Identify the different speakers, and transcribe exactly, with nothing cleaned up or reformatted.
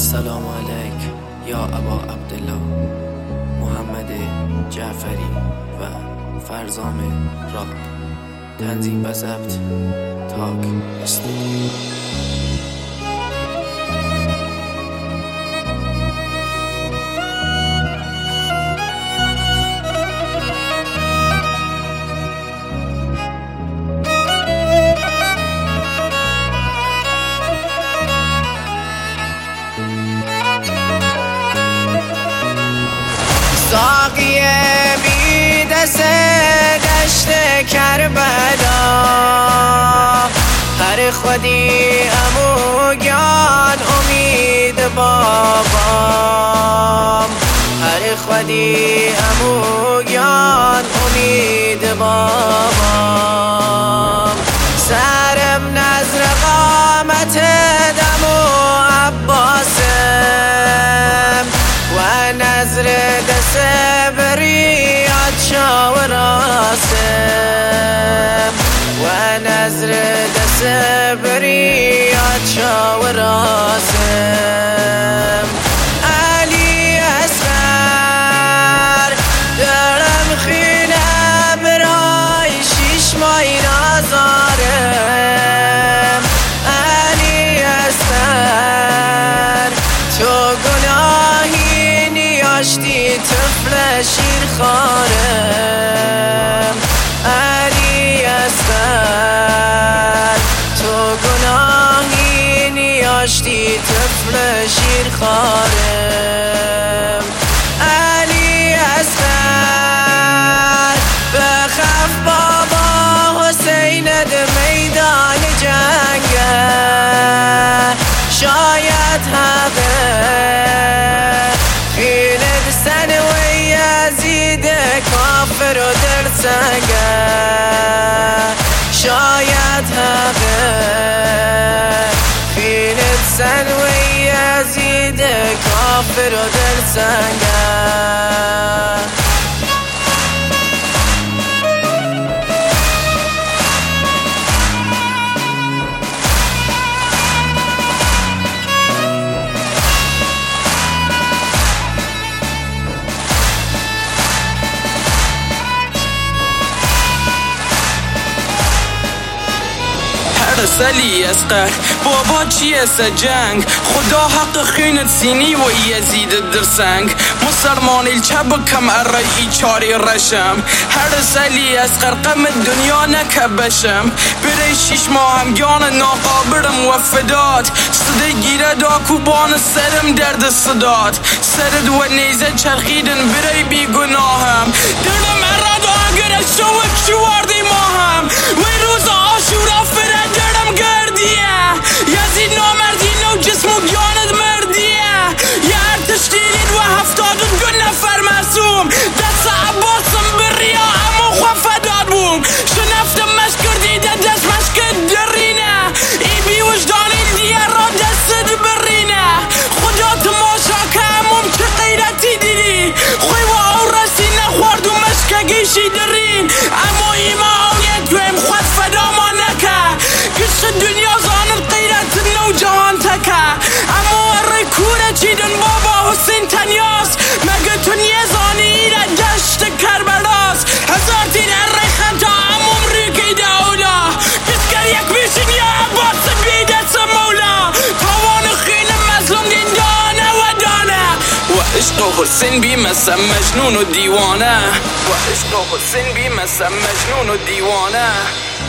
Speaker 1: السلام علیک یا ابا عبدالله محمد جعفری و فرزام راد. تنظیم و ضبط تاک استودیو.
Speaker 2: ساقی بی دست دشت کربلا، هر خودی اموگان امید بابام، هر خودی اموگان امید بابام. سرم نظر قامت دم و عباسم و نظر دست بریاد شاو راسم و نظر دست بریاد شاو راسم. علی اصغر دارم خینه برای شیش مای نازارم. علی اصغر تو گناهی نیاشتی طفل شیر خارم. علی اصغر تو گناهی نیاشتی طفل شیر خارم. علی اصغر بخف بابا حسین ده میدان جنگه، شاید حقه خیلد سن و یزید کافر و درسنگه، شاید حقه خیلد سن و یزید کافر و درسنگه.
Speaker 3: علی اصغر بابا چیه سجنگ، خدا حق خینت سینی و یزید درسنگ. مسلمان الچب کم ارئی چاری رشم، هر علی اصغر قم دنیا نکبشم. بره شیش ماه هم گان ناقابرم و فداد، صده گیره داکوبان سرم درد صداد. سرد و نیزه چرخیدن بره بی گناهم، دلم اراد آگره شوک شواردی ماهم. وی روز آشورا فرد درم گردیه، یزید نامردی نو جسم و گیاند مردیه. یه ارتشتیرید و هفتاد و دو نفر معصوم، دست عباسم بریا اما خواه فداد بوم. شنفتم مشکر دیده دست مشکر درینه، ای بی وجدانی دیه را دست برینه. خدا تماشا که اموم چه غیرتی دیدی، خوی و او رسی نخورد و مشکگیشی درین. اما ایما آویت دویم خواه فدا ما نکه، گشت دنیا زانت غیرت نو جهان تکه. اما اره کوره چیدن بابا حسین تنیاس، مگه تو نیزانی ایره دشت کربلاس. هزار تیر اره خمتا اموم ریکی دولا، بسکر یک بیشین یا عباس بیدت مولا. تاوان خین مظلوم دین دانه و دانه، و عشق حسین بی مثل مجنون و دیوانه، و عشق حسین بی مثل مجنون و دیوانه.